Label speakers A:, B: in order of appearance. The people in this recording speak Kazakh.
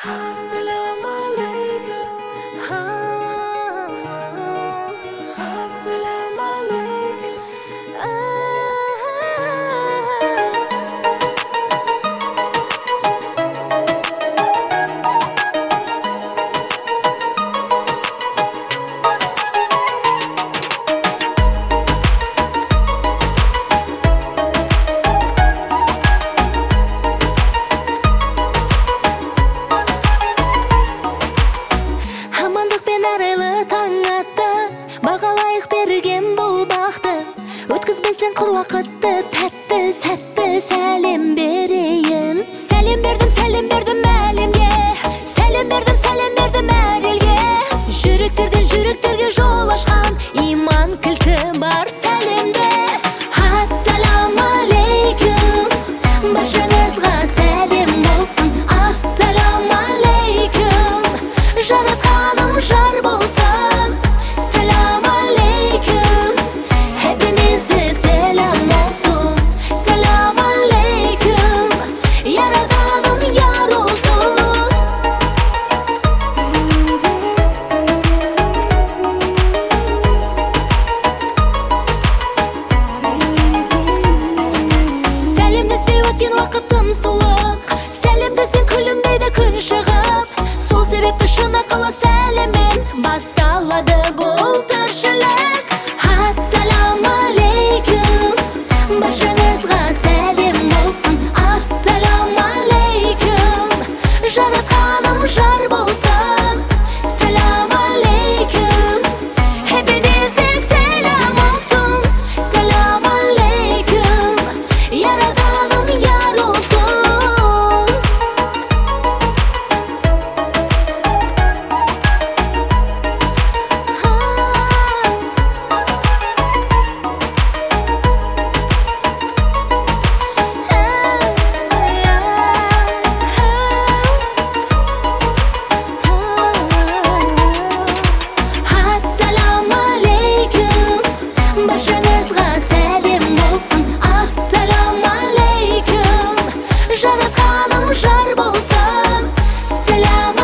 A: Assalamu alaikum. Assalamu alaikum.
B: Арайлы таң атты, бағалайық берген бұл бақты. Өткізбесең құр уақытты, тәтті сәтті сәлем берейін. Сәлем бердім әлемге, сәлем бердім әр елге. Жүректерден жүректерге жол ашқан иман кілті бар сәлемде. Ассаламу алейкум, баршаңызға сәлем болсын. Ассаламу алейкум, жаратқаным жар болсын. Сәлам алейкум, hepinize selam olsun. Сәлам алейкум, yaradanım yar olsun. Сәлемдеспей өткен уақыттың суық, сәлемдесең күлімдейді күн шығып. Сол себепті шын ақылы сәлеммен басталады бұл тіршілік. Ассаламу алейкум, баршаңызға сәлем болсын. Ассаламу алейкум, жаратқаным жар болсын. Сәлам алейкум, hepinize selam olsun. Сәлам алейкум, yaradanım yar olsun. Ассаламу алейкум, баршаңызға сәлем болсын. Ассаламу алейкум, жаратқаным жар болсын. Сәлам